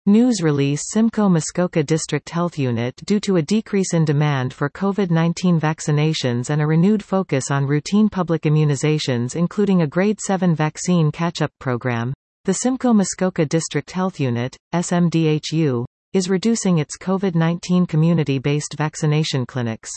News release Simcoe Muskoka District Health Unit due to a decrease in demand for COVID-19 vaccinations and a renewed focus on routine public immunizations including a Grade 7 vaccine catch-up program, the Simcoe Muskoka District Health Unit, SMDHU, is reducing its COVID-19 community-based vaccination clinics.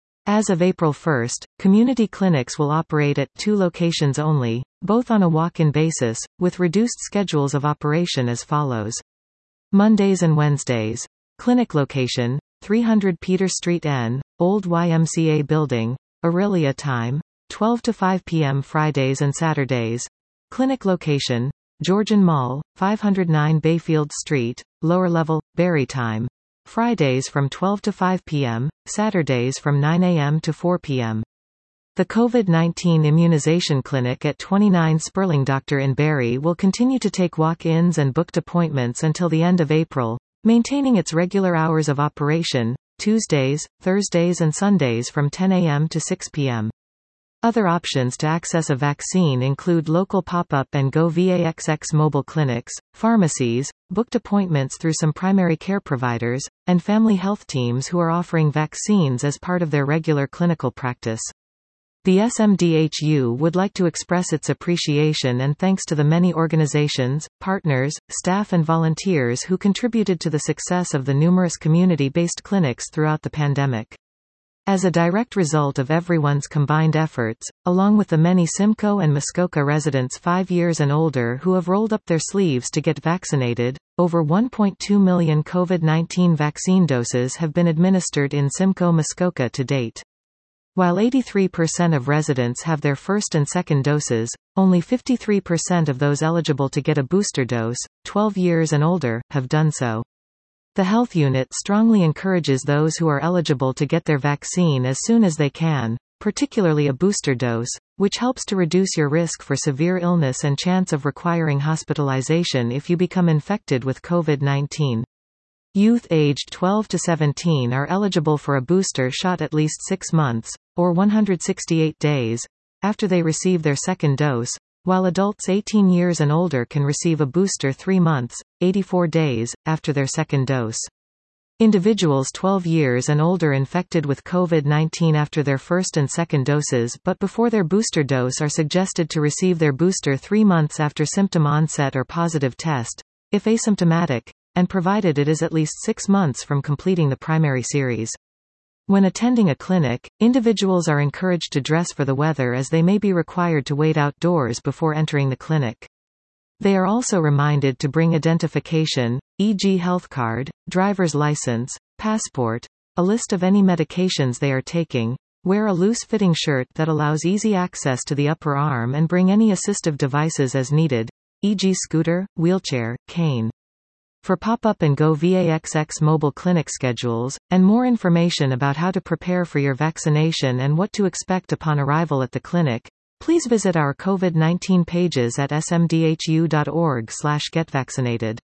As of April 1, community clinics will operate at 2 locations only, both on a walk-in basis, with reduced schedules of operation as follows. Mondays and Wednesdays. Clinic location, 300 Peter Street N, Old YMCA Building, Aurelia time, 12 to 5 p.m. Fridays and Saturdays. Clinic location, Georgian Mall, 509 Bayfield Street, Lower Level, Barrie time. Fridays from 12 to 5 p.m., Saturdays from 9 a.m. to 4 p.m. The COVID-19 immunization clinic at 29 Sperling Doctor in Barrie will continue to take walk-ins and booked appointments until the end of April, maintaining its regular hours of operation, Tuesdays, Thursdays and Sundays from 10 a.m. to 6 p.m. Other options to access a vaccine include local pop-up and go VAXX mobile clinics, pharmacies, booked appointments through some primary care providers, and family health teams who are offering vaccines as part of their regular clinical practice. The SMDHU would like to express its appreciation and thanks to the many organizations, partners, staff and volunteers who contributed to the success of the numerous community-based clinics throughout the pandemic. As a direct result of everyone's combined efforts, along with the many Simcoe and Muskoka residents 5 years and older who have rolled up their sleeves to get vaccinated, over 1.2 million COVID-19 vaccine doses have been administered in Simcoe Muskoka to date. While 83% of residents have their first and second doses, only 53% of those eligible to get a booster dose, 12 years and older, have done so. The health unit strongly encourages those who are eligible to get their vaccine as soon as they can, particularly a booster dose, which helps to reduce your risk for severe illness and chance of requiring hospitalization if you become infected with COVID-19. Youth aged 12 to 17 are eligible for a booster shot at least 6 months, or 168 days, after they receive their second dose, while adults 18 years and older can receive a booster 3 months, 84 days, after their second dose. Individuals 12 years and older infected with COVID-19 after their first and second doses but before their booster dose are suggested to receive their booster 3 months after symptom onset or positive test, if asymptomatic, and provided it is at least 6 months from completing the primary series. When attending a clinic, individuals are encouraged to dress for the weather as they may be required to wait outdoors before entering the clinic. They are also reminded to bring identification, e.g. health card, driver's license, passport, a list of any medications they are taking, wear a loose-fitting shirt that allows easy access to the upper arm and bring any assistive devices as needed, e.g. scooter, wheelchair, cane. For pop-up and go VAXX mobile clinic schedules, and more information about how to prepare for your vaccination and what to expect upon arrival at the clinic, please visit our COVID-19 pages at smdhu.org/getvaccinated.